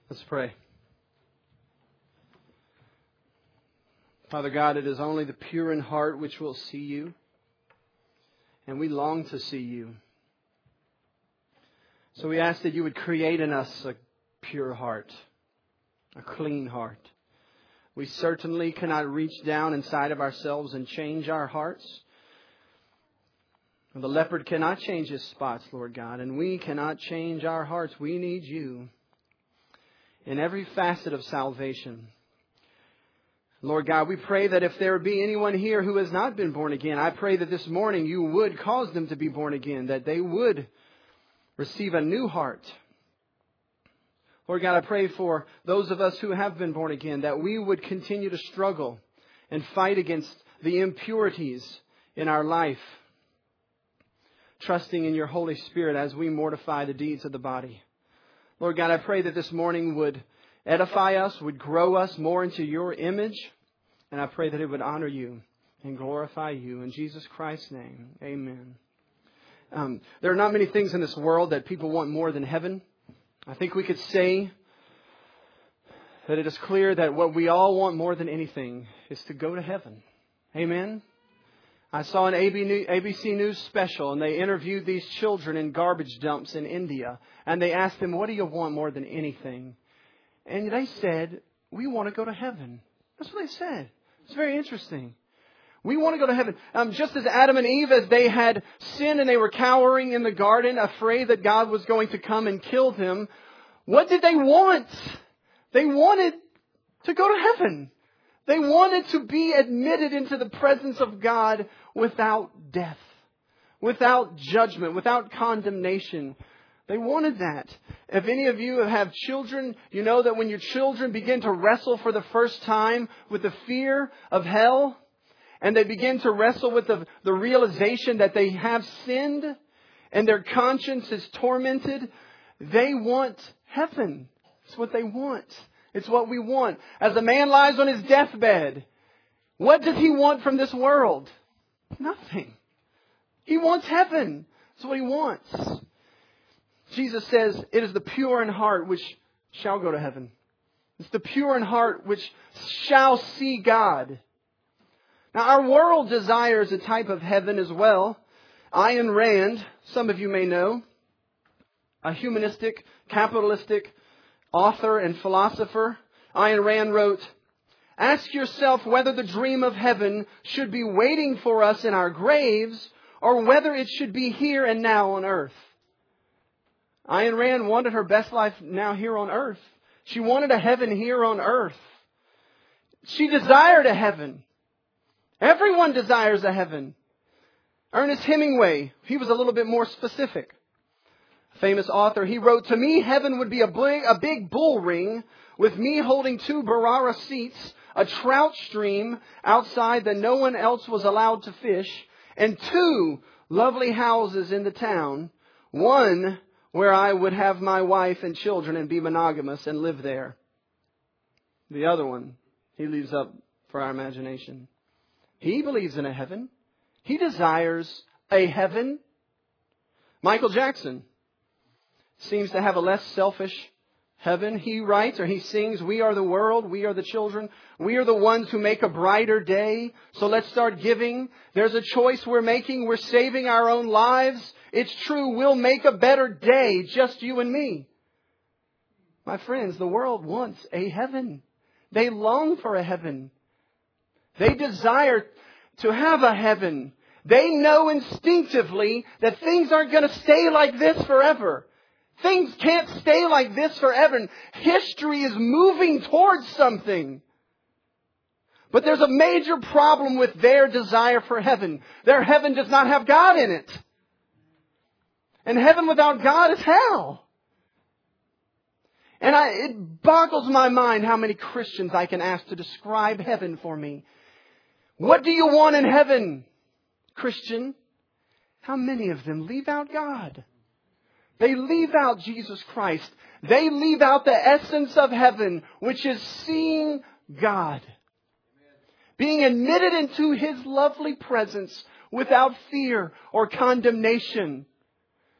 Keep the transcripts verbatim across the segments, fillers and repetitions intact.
Let's pray. Father God, it is only the pure in heart which will see you. And we long to see you. So we ask that you would create in us a pure heart, a clean heart. We certainly cannot reach down inside of ourselves and change our hearts. The leopard cannot change his spots, Lord God, and we cannot change our hearts. We need you in every facet of salvation. Lord God, we pray that if there be anyone here who has not been born again, I pray that this morning you would cause them to be born again, that they would receive a new heart. Lord God, I pray for those of us who have been born again, that we would continue to struggle and fight against the impurities in our life, trusting in your Holy Spirit as we mortify the deeds of the body. Lord God, I pray that this morning would edify us, would grow us more into your image. And I pray that it would honor you and glorify you. In Jesus Christ's name, amen. Um, there are not many things in this world that people want more than heaven. I think we could say that it is clear that what we all want more than anything is to go to heaven. Amen. I saw an A B C News special, and they interviewed these children in garbage dumps in India. And they asked them, what do you want more than anything? And they said, we want to go to heaven. That's what they said. It's very interesting. We want to go to heaven. Um, just as Adam and Eve, as they had sinned and they were cowering in the garden, afraid that God was going to come and kill them, what did they want? They wanted to go to heaven. They wanted to be admitted into the presence of God without death, without judgment, without condemnation. They wanted that. If any of you have children, you know that when your children begin to wrestle for the first time with the fear of hell, and they begin to wrestle with the, the realization that they have sinned and their conscience is tormented, they want heaven. It's what they want. It's what we want. As a man lies on his deathbed, what does he want from this world? Nothing. He wants heaven. That's what he wants. Jesus says, it is the pure in heart which shall go to heaven. It's the pure in heart which shall see God. Now, our world desires a type of heaven as well. Ayn Rand, some of you may know, a humanistic, capitalistic author and philosopher. Ayn Rand wrote, ask yourself whether the dream of heaven should be waiting for us in our graves or whether it should be here and now on earth. Ayn Rand wanted her best life now here on earth. She wanted a heaven here on earth. She desired a heaven. Everyone desires a heaven. Ernest Hemingway, he was a little bit more specific. Famous author, he wrote, to me, heaven would be a big, a big bull ring with me holding two Barara seats, a trout stream outside that no one else was allowed to fish, and two lovely houses in the town. One where I would have my wife and children and be monogamous and live there. The other one, he leaves up for our imagination. He believes in a heaven. He desires a heaven. Michael Jackson seems to have a less selfish heaven. He writes or he sings, we are the world, we are the children, we are the ones who make a brighter day. So let's start giving. There's a choice we're making. We're saving our own lives. It's true, we'll make a better day, just you and me. My friends, the world wants a heaven. They long for a heaven. They desire to have a heaven. They know instinctively that things aren't going to stay like this forever. Things can't stay like this forever. History is moving towards something. But there's a major problem with their desire for heaven. Their heaven does not have God in it. And heaven without God is hell. And I, it boggles my mind how many Christians I can ask to describe heaven for me. What do you want in heaven, Christian? How many of them leave out God? They leave out Jesus Christ. They leave out the essence of heaven, which is seeing God. Being admitted into His lovely presence without fear or condemnation.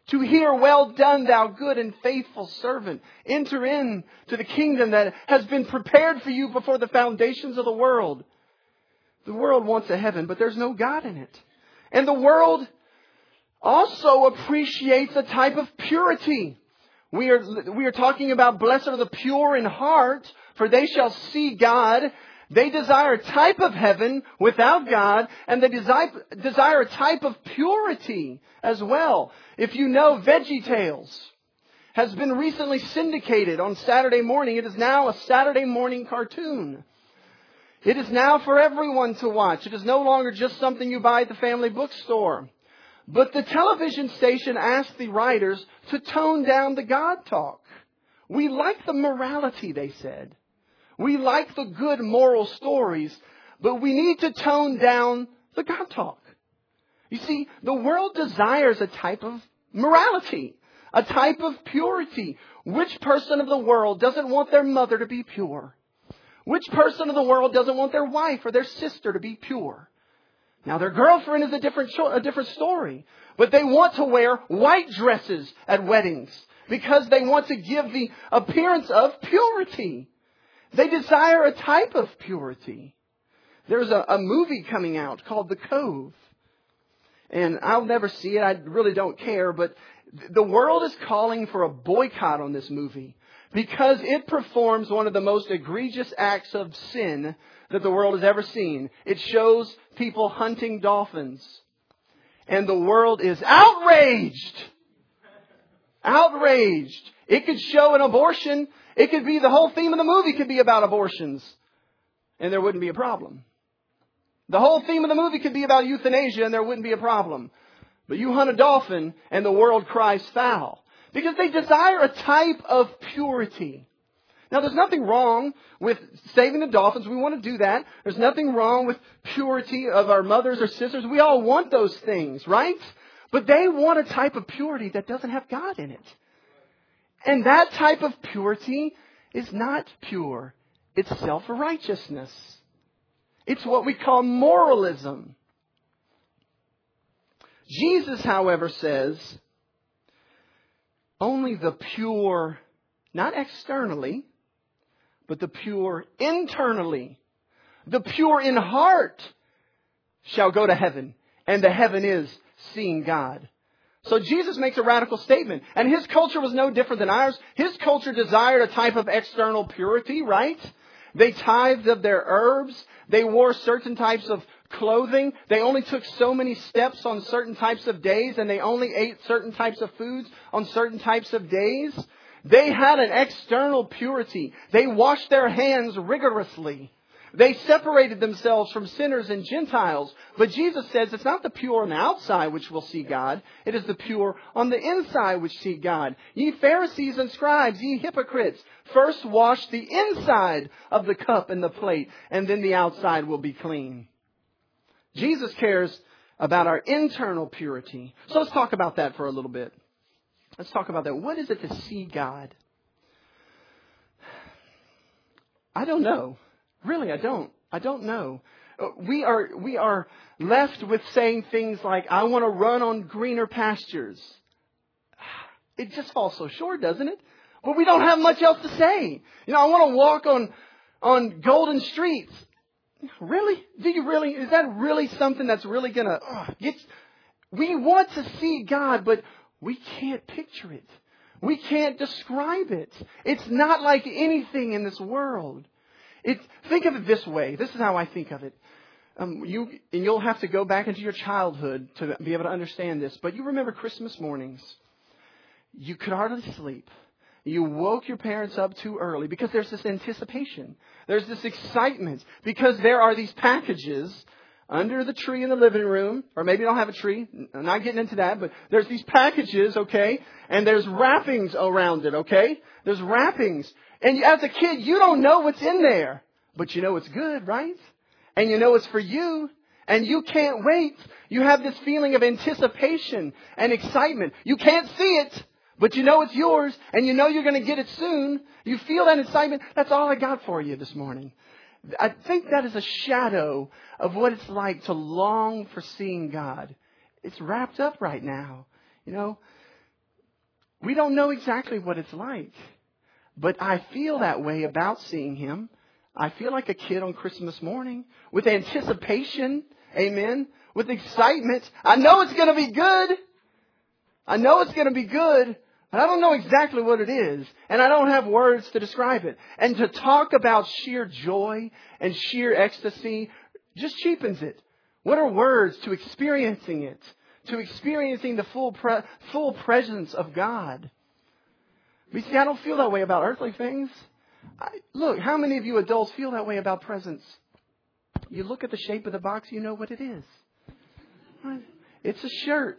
To hear, well done, thou good and faithful servant. Enter in to the kingdom that has been prepared for you before the foundations of the world. The world wants a heaven, but there's no God in it. And the world also appreciates a type of purity. We are, we are talking about blessed are the pure in heart, for they shall see God. They desire a type of heaven without God, and they desire, desire a type of purity as well. If you know, VeggieTales has been recently syndicated on Saturday morning. It is now a Saturday morning cartoon. It is now for everyone to watch. It is no longer just something you buy at the family bookstore. But the television station asked the writers to tone down the God talk. We like the morality, they said. We like the good moral stories, but we need to tone down the God talk. You see, the world desires a type of morality, a type of purity. Which person of the world doesn't want their mother to be pure? Which person of the world doesn't want their wife or their sister to be pure? Now, their girlfriend is a different, a different story, but they want to wear white dresses at weddings because they want to give the appearance of purity. They desire a type of purity. There's a, a movie coming out called The Cove. And I'll never see it. I really don't care. But the world is calling for a boycott on this movie because it performs one of the most egregious acts of sin that the world has ever seen. It shows people hunting dolphins. And the world is outraged. Outraged. It could show an abortion. It could be the whole theme of the movie could be about abortions. And there wouldn't be a problem. The whole theme of the movie could be about euthanasia and there wouldn't be a problem. But you hunt a dolphin and the world cries foul. Because they desire a type of purity. Now, there's nothing wrong with saving the dolphins. We want to do that. There's nothing wrong with purity of our mothers or sisters. We all want those things, right? But they want a type of purity that doesn't have God in it. And that type of purity is not pure. It's self-righteousness. It's what we call moralism. Jesus, however, says, only the pure, not externally, but the pure internally, the pure in heart shall go to heaven. And the heaven is seeing God. So Jesus makes a radical statement. And his culture was no different than ours. His culture desired a type of external purity, right? They tithed of their herbs. They wore certain types of clothing. They only took so many steps on certain types of days. And they only ate certain types of foods on certain types of days. They had an external purity. They washed their hands rigorously. They separated themselves from sinners and Gentiles. But Jesus says it's not the pure on the outside which will see God. It is the pure on the inside which see God. Ye Pharisees and scribes, ye hypocrites, first wash the inside of the cup and the plate, and then the outside will be clean. Jesus cares about our internal purity. So let's talk about that for a little bit. Let's talk about that. What is it to see God? I don't know. Really, I don't. I don't know. We are we are left with saying things like, I want to run on greener pastures. It just falls so short, doesn't it? But we don't have much else to say. You know, I want to walk on on golden streets. Really? Do you really? Is that really something that's really going to uh, get... We want to see God, but we can't picture it. We can't describe it. It's not like anything in this world. It, think of it this way. This is how I think of it. Um, you and you'll have to go back into your childhood to be able to understand this. But you remember Christmas mornings. You could hardly sleep. You woke your parents up too early because there's this anticipation. There's this excitement because there are these packages under the tree in the living room. Or maybe you don't have a tree. I'm not getting into that. But there's these packages, okay? And there's wrappings around it, okay? There's wrappings. And as a kid, you don't know what's in there. But you know it's good, right? And you know it's for you. And you can't wait. You have this feeling of anticipation and excitement. You can't see it, but you know it's yours. And you know you're going to get it soon. You feel that excitement. That's all I got for you this morning. I think that is a shadow of what it's like to long for seeing God. It's wrapped up right now. You know, We don't know exactly what it's like. But I feel that way about seeing Him. I feel like a kid on Christmas morning with anticipation. Amen. With excitement. I know it's going to be good. I know it's going to be good. But I don't know exactly what it is. And I don't have words to describe it. And to talk about sheer joy and sheer ecstasy just cheapens it. What are words to experiencing it? To experiencing the full pre- full presence of God. But you see, I don't feel that way about earthly things. I, look, how many of you adults feel that way about presents? You look at the shape of the box, you know what it is. Right? It's a shirt.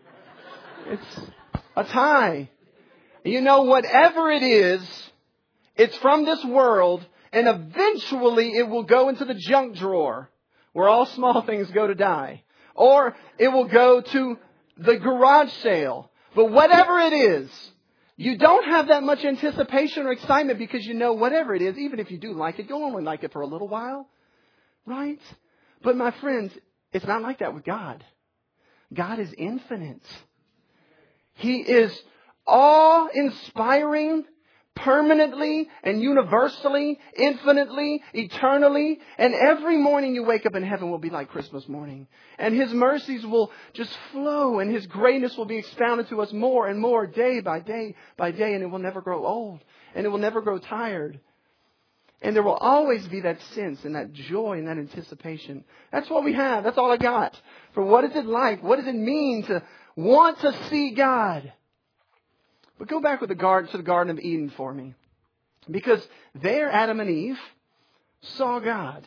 It's a tie. You know, whatever it is, it's from this world, and eventually it will go into the junk drawer where all small things go to die. Or it will go to the garage sale. But whatever it is, you don't have that much anticipation or excitement because you know whatever it is, even if you do like it, you'll only like it for a little while. Right? But my friends, it's not like that with God. God is infinite. He is awe-inspiring, permanently and universally, infinitely, eternally. And every morning you wake up in heaven will be like Christmas morning. And His mercies will just flow and His greatness will be expounded to us more and more day by day by day. And it will never grow old and it will never grow tired. And there will always be that sense and that joy and that anticipation. That's what we have. That's all I got. For what is it like? What does it mean to want to see God? But go back with the garden to the Garden of Eden for me. Because there Adam and Eve saw God.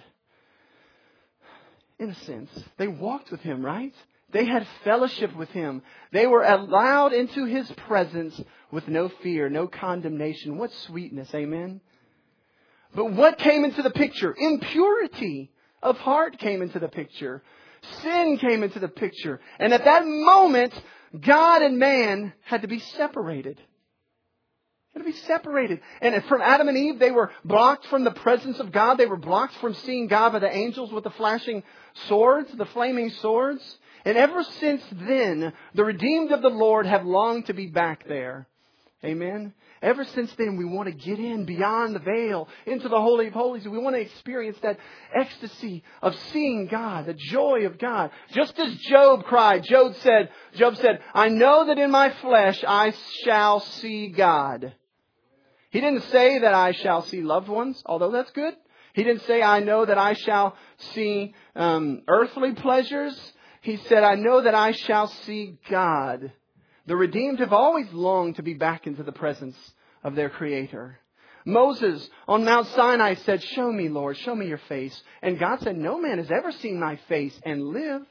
In a sense, they walked with Him, right? They had fellowship with Him. They were allowed into His presence with no fear, no condemnation. What sweetness, amen? But what came into the picture? Impurity of heart came into the picture. Sin came into the picture. And at that moment, God and man had to be separated. Had to be separated. And from Adam and Eve, they were blocked from the presence of God. They were blocked from seeing God by the angels with the flashing swords, the flaming swords. And ever since then, the redeemed of the Lord have longed to be back there. Amen. Ever since then, we want to get in beyond the veil into the Holy of Holies. We want to experience that ecstasy of seeing God, the joy of God. Just as Job cried, Job said, Job said, I know that in my flesh I shall see God. He didn't say that I shall see loved ones, although that's good. He didn't say, I know that I shall see um, earthly pleasures. He said, I know that I shall see God. The redeemed have always longed to be back into the presence of their Creator. Moses on Mount Sinai said, show me, Lord, show me your face. And God said, no man has ever seen my face and lived.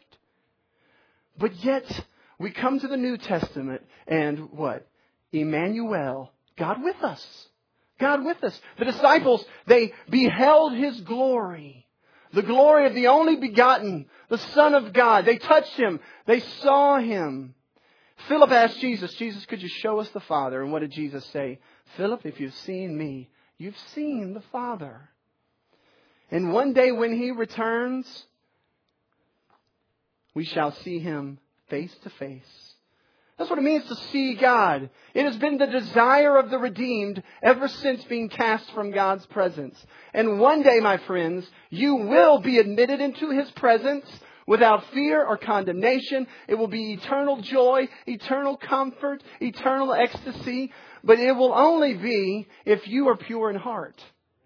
But yet, we come to the New Testament and what? Emmanuel, God with us. God with us. The disciples, they beheld His glory. The glory of the only begotten, the Son of God. They touched Him. They saw Him. Philip asked Jesus, Jesus, could you show us the Father? And what did Jesus say? Philip, if you've seen me, you've seen the Father. And one day when He returns, we shall see Him face to face. That's what it means to see God. It has been the desire of the redeemed ever since being cast from God's presence. And one day, my friends, you will be admitted into His presence without fear or condemnation. It will be eternal joy, eternal comfort, eternal ecstasy. But it will only be if you are pure in heart.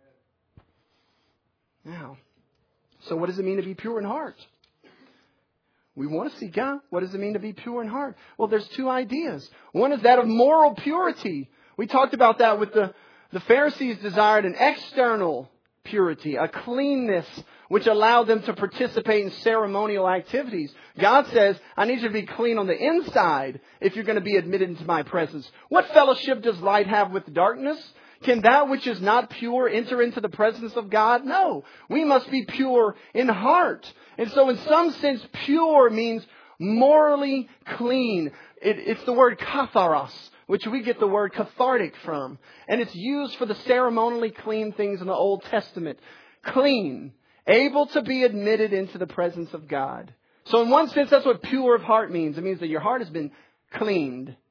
Now, so what does it mean to be pure in heart? We want to see God. What does it mean to be pure in heart? Well, there's two ideas. One is that of moral purity. We talked about that with the, the Pharisees desired an external purity, a cleanness which allowed them to participate in ceremonial activities. God says, I need you to be clean on the inside if you're going to be admitted into my presence. What fellowship does light have with darkness? Can that which is not pure enter into the presence of God? No. We must be pure in heart. And so in some sense, pure means morally clean. It, it's the word katharos, which we get the word cathartic from. And it's used for the ceremonially clean things in the Old Testament. Clean. Able to be admitted into the presence of God. So in one sense, that's what pure of heart means. It means that your heart has been cleaned.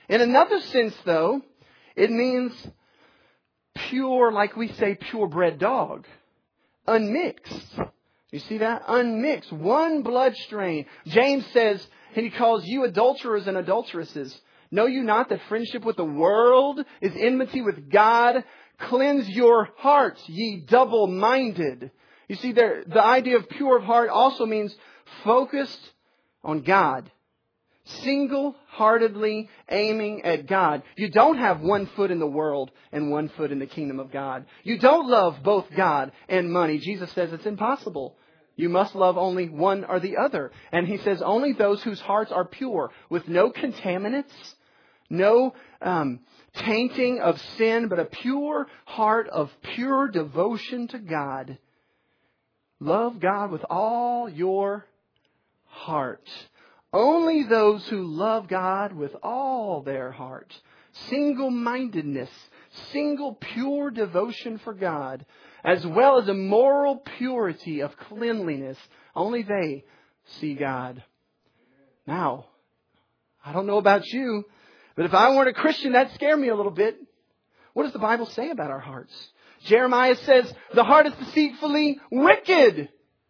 In another sense, though, it means pure, like we say, purebred dog. Unmixed. You see that? Unmixed. One blood strain. James says, and he calls you adulterers and adulteresses. Know you not that friendship with the world is enmity with God? Cleanse your hearts, ye double-minded. You see, there, the idea of pure of heart also means focused on God. Single-heartedly aiming at God. You don't have one foot in the world and one foot in the kingdom of God. You don't love both God and money. Jesus says it's impossible. You must love only one or the other. And He says only those whose hearts are pure, with no contaminants, no um, tainting of sin, but a pure heart of pure devotion to God. Love God with all your heart. Only those who love God with all their heart. Single-mindedness, single pure devotion for God, as well as a moral purity of cleanliness. Only they see God. Now, I don't know about you, but if I weren't a Christian, that'd scare me a little bit. What does the Bible say about our hearts? Jeremiah says, the heart is deceitfully wicked.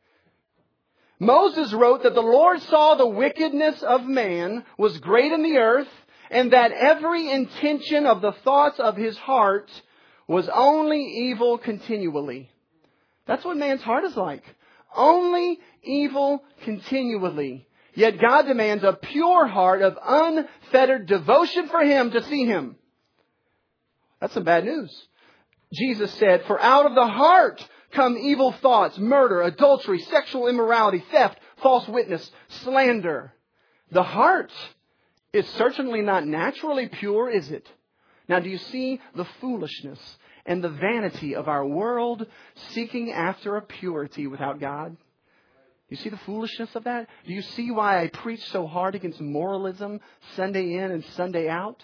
Moses wrote that the Lord saw the wickedness of man was great in the earth, and that every intention of the thoughts of his heart was only evil continually. That's what man's heart is like. Only evil continually. Yet God demands a pure heart of unfettered devotion for Him to see Him. That's some bad news. Jesus said, for out of the heart come evil thoughts, murder, adultery, sexual immorality, theft, false witness, slander. The heart is certainly not naturally pure, is it? Now, do you see the foolishness and the vanity of our world seeking after a purity without God? Do you see the foolishness of that? Do you see why I preach so hard against moralism Sunday in and Sunday out?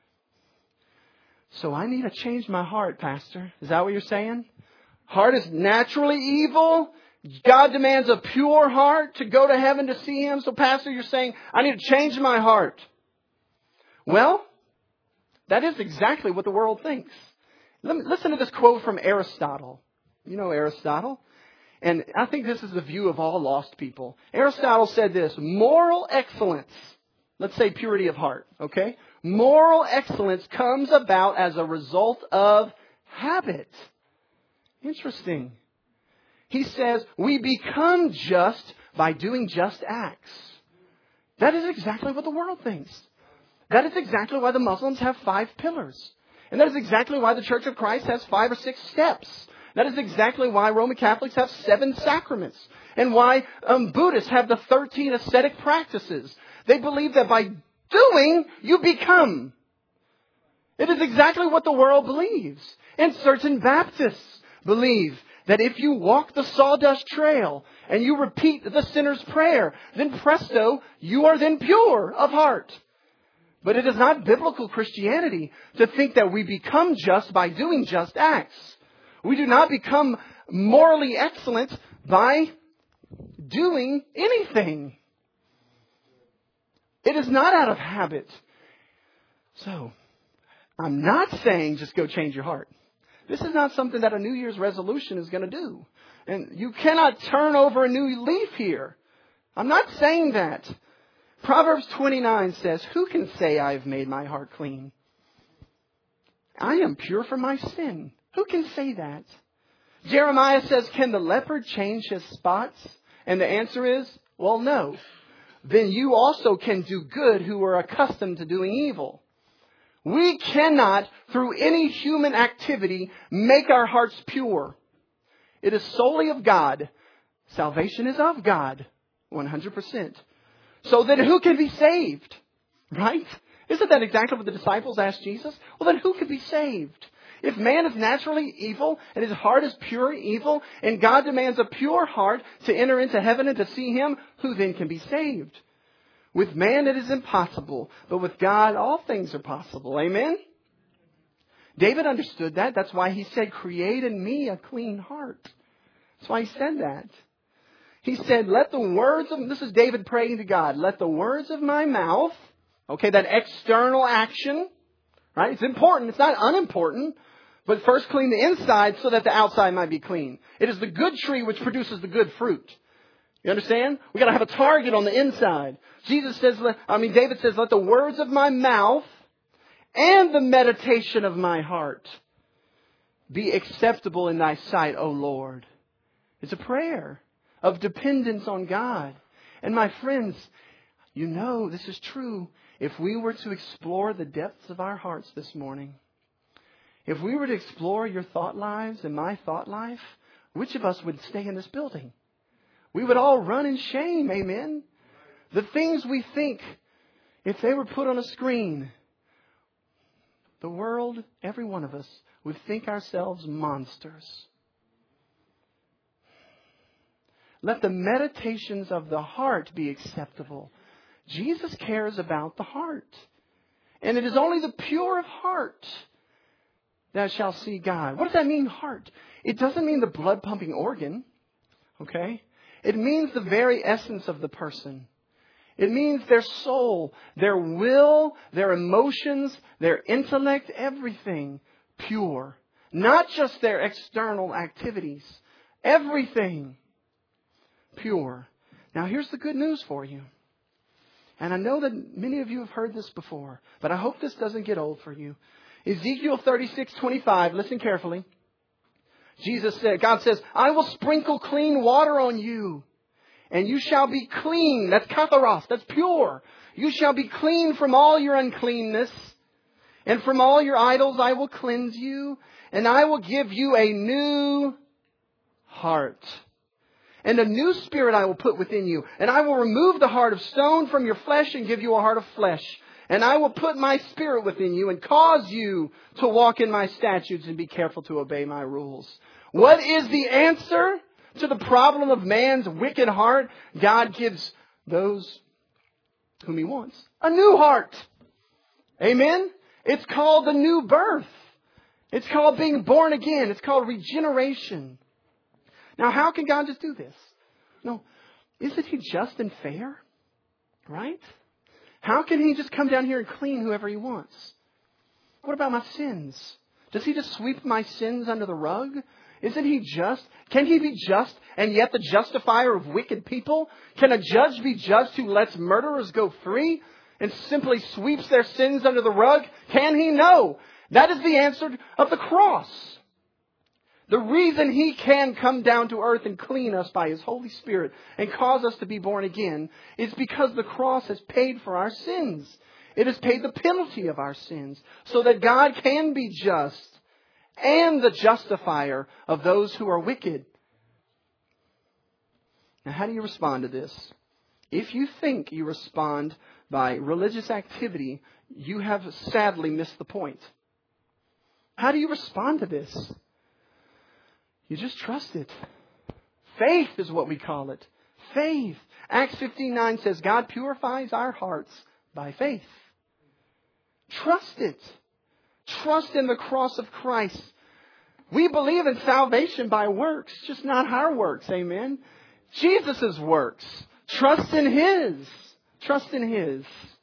So I need to change my heart, Pastor. Is that what you're saying? Heart is naturally evil. God demands a pure heart to go to heaven to see Him. So, Pastor, you're saying, I need to change my heart. Well, that is exactly what the world thinks. Let me, listen to this quote from Aristotle. You know Aristotle. And I think this is the view of all lost people. Aristotle said this, moral excellence, let's say purity of heart, okay? Moral excellence comes about as a result of habit. Interesting. He says, we become just by doing just acts. That is exactly what the world thinks. That is exactly why the Muslims have five pillars. And that is exactly why the Church of Christ has five or six steps. That is exactly why Roman Catholics have seven sacraments. And why um, Buddhists have the thirteen ascetic practices. They believe that by doing, you become. It is exactly what the world believes. And certain Baptists believe that if you walk the sawdust trail and you repeat the sinner's prayer, then presto, you are then pure of heart. But it is not biblical Christianity to think that we become just by doing just acts. We do not become morally excellent by doing anything. It is not out of habit. So, I'm not saying just go change your heart. This is not something that a New Year's resolution is going to do. And you cannot turn over a new leaf here. I'm not saying that. Proverbs twenty-nine says, who can say I have made my heart clean? I am pure from my sin. Who can say that? Jeremiah says, can the leopard change his spots? And the answer is, well, no. Then you also can do good who are accustomed to doing evil. We cannot, through any human activity, make our hearts pure. It is solely of God. Salvation is of God, one hundred percent. So then who can be saved? Right? Isn't that exactly what the disciples asked Jesus? Well, then who can be saved? If man is naturally evil and his heart is pure evil and God demands a pure heart to enter into heaven and to see Him, who then can be saved? With man it is impossible, but with God all things are possible. Amen? David understood that. That's why he said, create in me a clean heart. That's why he said that. He said, let the words of, this is David praying to God, let the words of my mouth Okay, that external action, right? It's important. It's not unimportant. But first clean the inside so that the outside might be clean. It is the good tree which produces the good fruit. You understand? We got to have a target on the inside. Jesus says, I mean, David says, let the words of my mouth and the meditation of my heart be acceptable in thy sight, O Lord. It's a prayer of dependence on God. And my friends, you know this is true. If we were to explore the depths of our hearts this morning, if we were to explore your thought lives and my thought life, which of us would stay in this building? We would all run in shame, amen? The things we think, if they were put on a screen, the world, every one of us, would think ourselves monsters. Let the meditations of the heart be acceptable. Jesus cares about the heart. And it is only the pure of heart that shall see God. What does that mean, heart? It doesn't mean the blood pumping organ. Okay? It means the very essence of the person. It means their soul, their will, their emotions, their intellect, everything pure. Not just their external activities. Everything pure. Now here's the good news for you. And I know that many of you have heard this before, but I hope this doesn't get old for you. Ezekiel thirty-six twenty-five, listen carefully. Jesus said, God says, I will sprinkle clean water on you, and you shall be clean. That's katharos, that's pure. You shall be clean from all your uncleanness, and from all your idols I will cleanse you, and I will give you a new heart. And a new spirit I will put within you, and I will remove the heart of stone from your flesh and give you a heart of flesh. And I will put my spirit within you and cause you to walk in my statutes and be careful to obey my rules. What is the answer to the problem of man's wicked heart? God gives those whom He wants a new heart. Amen? It's called the new birth. It's called being born again. It's called regeneration. Now, how can God just do this? No, isn't He just and fair? Right? How can He just come down here and clean whoever He wants? What about my sins? Does He just sweep my sins under the rug? Isn't He just? Can He be just and yet the justifier of wicked people? Can a judge be just who lets murderers go free and simply sweeps their sins under the rug? Can He? No. That is the answer of the cross. The reason He can come down to earth and clean us by His Holy Spirit and cause us to be born again is because the cross has paid for our sins. It has paid the penalty of our sins so that God can be just and the justifier of those who are wicked. Now, how do you respond to this? If you think you respond by religious activity, you have sadly missed the point. How do you respond to this? You just trust it. Faith is what we call it. Faith. Acts fifteen nine says God purifies our hearts by faith. Trust it. Trust in the cross of Christ. We believe in salvation by works, just not our works. Amen. Jesus' works. Trust in His. Trust in His.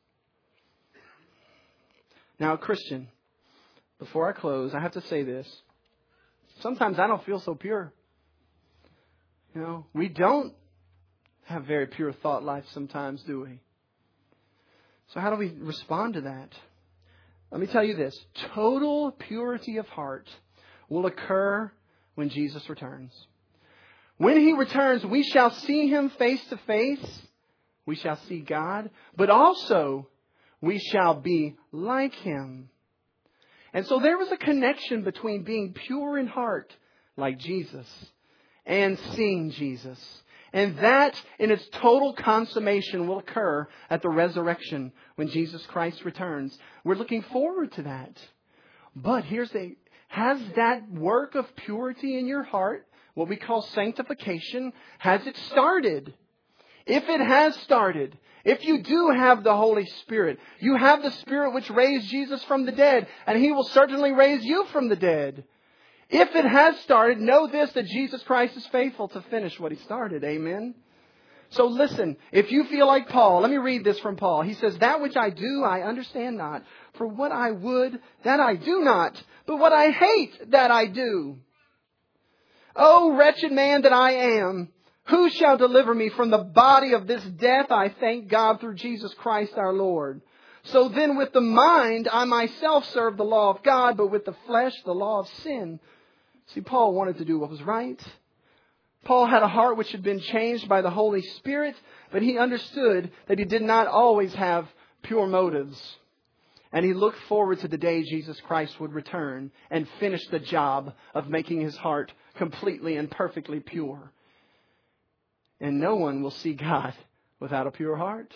Now, Christian, before I close, I have to say this. Sometimes I don't feel so pure. You know, we don't have very pure thought life sometimes, do we? So how do we respond to that? Let me tell you this. Total purity of heart will occur when Jesus returns. When He returns, we shall see Him face to face. We shall see God. But also, we shall be like Him. And so there is a connection between being pure in heart, like Jesus, and seeing Jesus. And that, in its total consummation, will occur at the resurrection when Jesus Christ returns. We're looking forward to that. But here's the, has that work of purity in your heart, what we call sanctification, has it started? If it has started, if you do have the Holy Spirit, you have the Spirit which raised Jesus from the dead, and He will certainly raise you from the dead. If it has started, know this, that Jesus Christ is faithful to finish what He started. Amen. So listen, if you feel like Paul, let me read this from Paul. He says, that which I do, I understand not. For what I would, that I do not. But what I hate, that I do. O wretched man that I am, who shall deliver me from the body of this death? I thank God through Jesus Christ our Lord. So then with the mind, I myself serve the law of God, but with the flesh, the law of sin. See, Paul wanted to do what was right. Paul had a heart which had been changed by the Holy Spirit, but he understood that he did not always have pure motives. And he looked forward to the day Jesus Christ would return and finish the job of making his heart completely and perfectly pure. And no one will see God without a pure heart.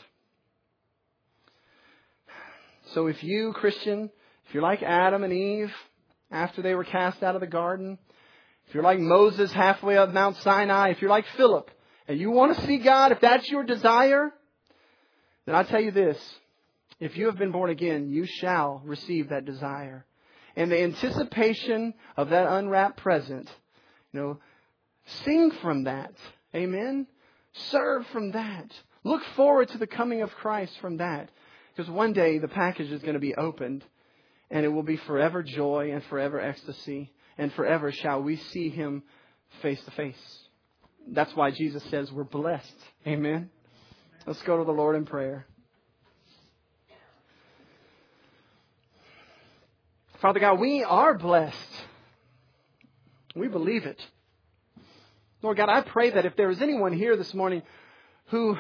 So if you, Christian, if you're like Adam and Eve after they were cast out of the garden, if you're like Moses halfway up Mount Sinai, if you're like Philip and you want to see God, if that's your desire, then I tell you this. If you have been born again, you shall receive that desire. And the anticipation of that unwrapped present, you know, sing from that. Amen? Serve from that. Look forward to the coming of Christ from that. Because one day the package is going to be opened and it will be forever joy and forever ecstasy. And forever shall we see Him face to face. That's why Jesus says we're blessed. Amen? Let's go to the Lord in prayer. Father God, we are blessed. We believe it. Lord God, I pray that if there is anyone here this morning who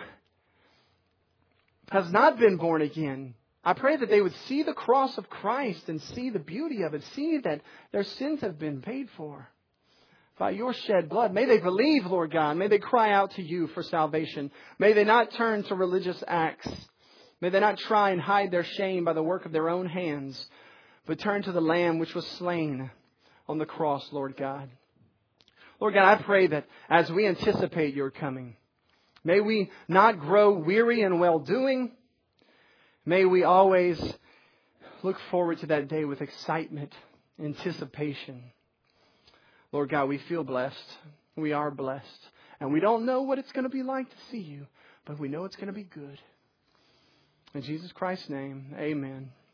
has not been born again, I pray that they would see the cross of Christ and see the beauty of it. See that their sins have been paid for by your shed blood. May they believe, Lord God. May they cry out to you for salvation. May they not turn to religious acts. May they not try and hide their shame by the work of their own hands, but turn to the Lamb which was slain on the cross, Lord God. Lord God, I pray that as we anticipate your coming, may we not grow weary in well-doing. May we always look forward to that day with excitement, anticipation. Lord God, we feel blessed. We are blessed. And we don't know what it's going to be like to see you, but we know it's going to be good. In Jesus Christ's name, amen.